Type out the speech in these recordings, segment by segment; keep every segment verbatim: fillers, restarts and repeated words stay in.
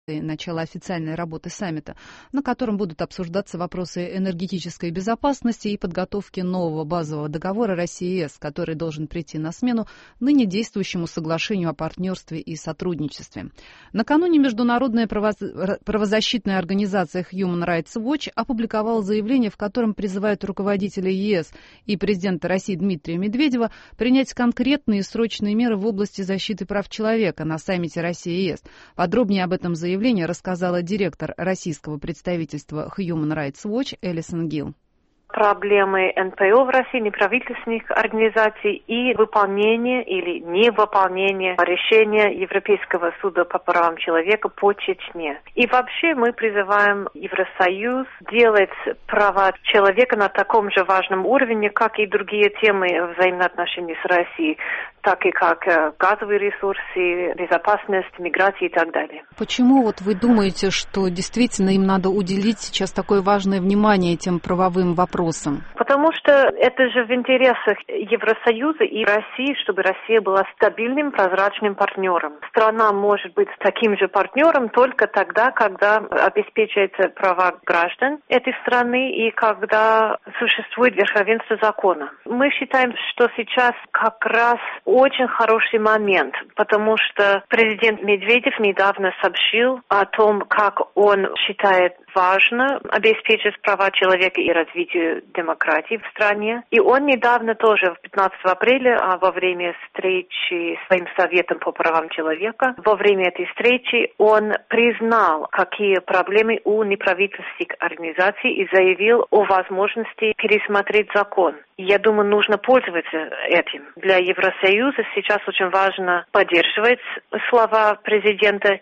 и начала официальной работы саммита, на котором будут обсуждаться вопросы энергетической безопасности и подготовки нового базового договора России и ЕС, который должен прийти на смену ныне действующему соглашению о партнерстве и сотрудничестве. Накануне международная правозащитная организация Human Rights Watch опубликовала заявление, в котором призывает руководителей ЕС и президента России Дмитрия Медведева принять конкретные и срочные меры в области защиты прав человека на саммите России и ЕС. Подробнее об этом заявлении рассказала директор российского представительства Human Rights Watch Элисон Гилл. Проблемы эн пэ о в России, неправительственных организаций и выполнение или невыполнение решения Европейского суда по правам человека по Чечне. И вообще мы призываем Евросоюз делать права человека на таком же важном уровне, как и другие темы взаимоотношений с Россией, так и как газовые ресурсы, безопасность, миграция и так далее. Почему вот вы думаете, что действительно им надо уделить сейчас такое важное внимание этим правовым вопросам? Потому что это же в интересах Евросоюза и России, чтобы Россия была стабильным, прозрачным партнером. Страна может быть таким же партнером только тогда, когда обеспечивает права граждан этой страны и когда существует верховенство закона. Мы считаем, что сейчас как раз очень хороший момент, потому что президент Медведев недавно сообщил о том, как он считает важно обеспечить права человека и развитие демократии в стране. И он недавно тоже, пятнадцатого апреля, во время встречи с своим Советом по правам человека, во время этой встречи он признал, какие проблемы у неправительственных организаций и заявил о возможности пересмотреть закон. Я думаю, нужно пользоваться этим. Для Евросоюза сейчас очень важно поддерживать слова президента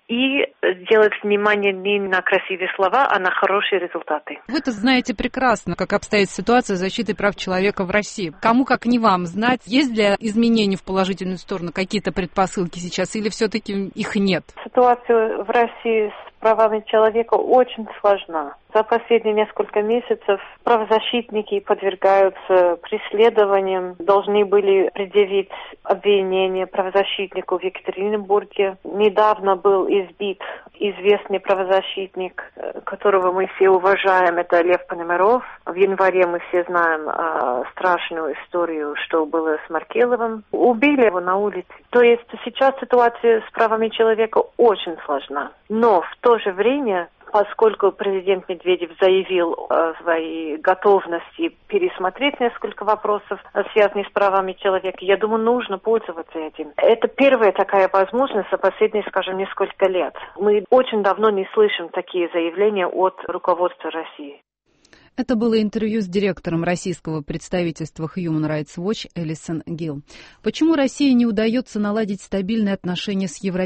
и делать внимание не на красивые слова, а на хорошие результаты. Вы-то знаете прекрасно, как обстоит ситуация с защитой прав человека в России. Кому, как не вам, знать, есть для изменений в положительную сторону какие-то предпосылки сейчас, или все-таки их нет? Ситуация в России с правами человека очень сложна. За последние несколько месяцев правозащитники подвергаются преследованиям, должны были предъявить обвинение правозащитнику в Екатеринбурге. Недавно был избит известный правозащитник, которого мы все уважаем, это Лев Пономарев. В январе мы все знаем э, страшную историю, что было с Маркеловым. Убили его на улице. То есть сейчас ситуация с правами человека очень сложна. Но в то же время, поскольку президент Медведев заявил о своей готовности пересмотреть несколько вопросов, связанных с правами человека, я думаю, нужно пользоваться этим. Это первая такая возможность за последние, скажем, несколько лет. Мы очень давно не слышим такие заявления от руководства России. Это было интервью с директором российского представительства Human Rights Watch Элисон Гилл. Почему России не удается наладить стабильные отношения с Евросоюзом?